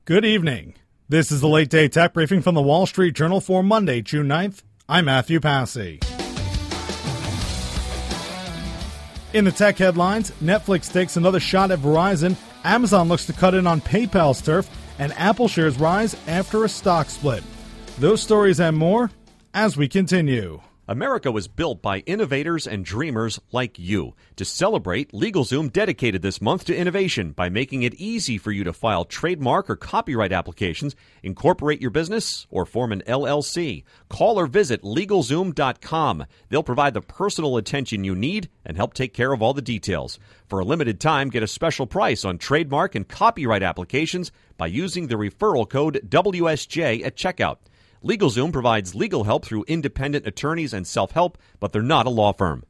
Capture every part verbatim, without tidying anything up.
Good evening. This is the Late Day Tech Briefing from the Wall Street Journal for Monday, June ninth. I'm Matthew Passy. In the tech headlines, Netflix takes another shot at Verizon, Amazon looks to cut in on PayPal's turf, and Apple shares rise after a stock split. Those stories and more as we continue. America was built by innovators and dreamers like you. To celebrate, LegalZoom dedicated this month to innovation by making it easy for you to file trademark or copyright applications, incorporate your business, or form an L L C. Call or visit LegalZoom dot com. They'll provide the personal attention you need and help take care of all the details. For a limited time, get a special price on trademark and copyright applications by using the referral code W S J at checkout. LegalZoom provides legal help through independent attorneys and self-help, but they're not a law firm.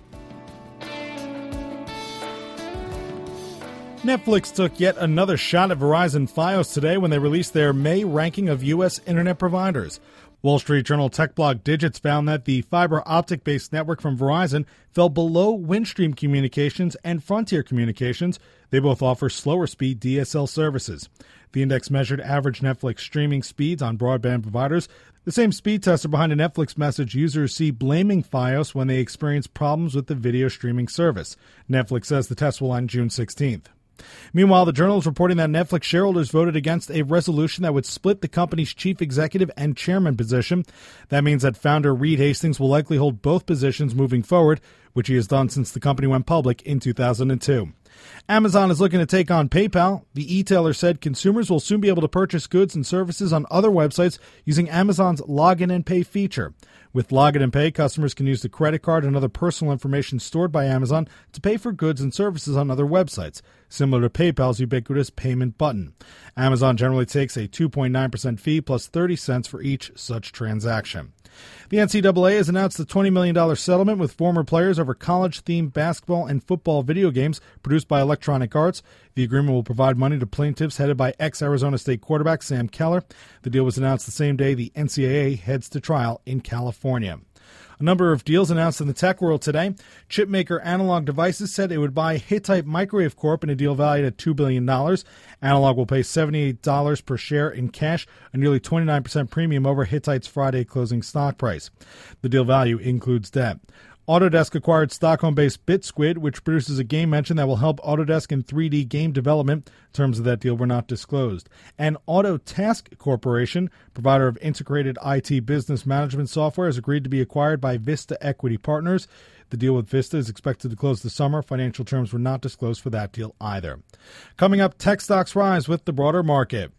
Netflix took yet another shot at Verizon Fios today when they released their May ranking of U S internet providers. Wall Street Journal tech blog Digits found that the fiber optic-based network from Verizon fell below Windstream Communications and Frontier Communications. They both offer slower speed D S L services. The index measured average Netflix streaming speeds on broadband providers. The same speed tests are behind a Netflix message users see blaming Fios when they experience problems with the video streaming service. Netflix says the test will end June sixteenth. Meanwhile, the Journal is reporting that Netflix shareholders voted against a resolution that would split the company's chief executive and chairman position. That means that founder Reed Hastings will likely hold both positions moving forward, which he has done since the company went public in two thousand two. Amazon is looking to take on PayPal. The e-tailer said consumers will soon be able to purchase goods and services on other websites using Amazon's Login and Pay feature. With Login and Pay, customers can use the credit card and other personal information stored by Amazon to pay for goods and services on other websites, similar to PayPal's ubiquitous payment button. Amazon generally takes a two point nine percent fee plus thirty cents for each such transaction. The N C double A has announced a twenty million dollars settlement with former players over college-themed basketball and football video games produced by Electronic Arts. The agreement will provide money to plaintiffs headed by ex-Arizona State quarterback Sam Keller. The deal was announced the same day the N C double A heads to trial in California. A number of deals announced in the tech world today. Chipmaker Analog Devices said it would buy Hittite Microwave Corp in a deal valued at two billion dollars. Analog will pay seventy-eight dollars per share in cash, a nearly twenty-nine percent premium over Hittite's Friday closing stock price. The deal value includes debt. Autodesk acquired Stockholm-based BitSquid, which produces a game engine that will help Autodesk in three D game development. Terms of that deal were not disclosed. And Autotask Corporation, provider of integrated I T business management software, has agreed to be acquired by Vista Equity Partners. The deal with Vista is expected to close this summer. Financial terms were not disclosed for that deal either. Coming up, tech stocks rise with the broader market.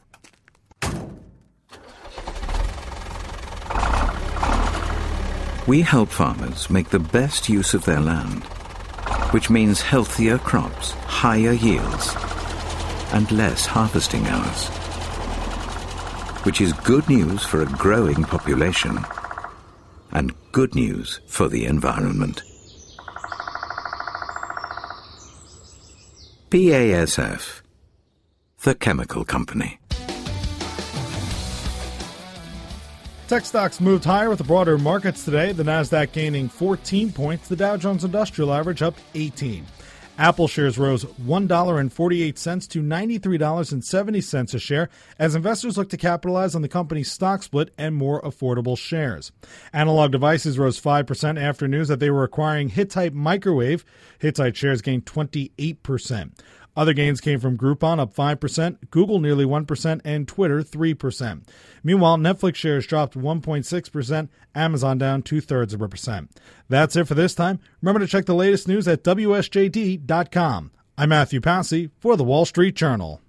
We help farmers make the best use of their land, which means healthier crops, higher yields, and less harvesting hours, which is good news for a growing population and good news for the environment. B A S F, the chemical company. Tech stocks moved higher with the broader markets today. The Nasdaq gaining fourteen points. The Dow Jones Industrial Average up eighteen. Apple shares rose one dollar and forty-eight cents to ninety-three dollars and seventy cents a share as investors look to capitalize on the company's stock split and more affordable shares. Analog Devices rose five percent after news that they were acquiring Hittite Microwave. Hittite shares gained twenty-eight percent. Other gains came from Groupon, up five percent, Google nearly one percent, and Twitter three percent. Meanwhile, Netflix shares dropped one point six percent, Amazon down two-thirds of a percent. That's it for this time. Remember to check the latest news at W S J D dot com. I'm Matthew Passy for the Wall Street Journal.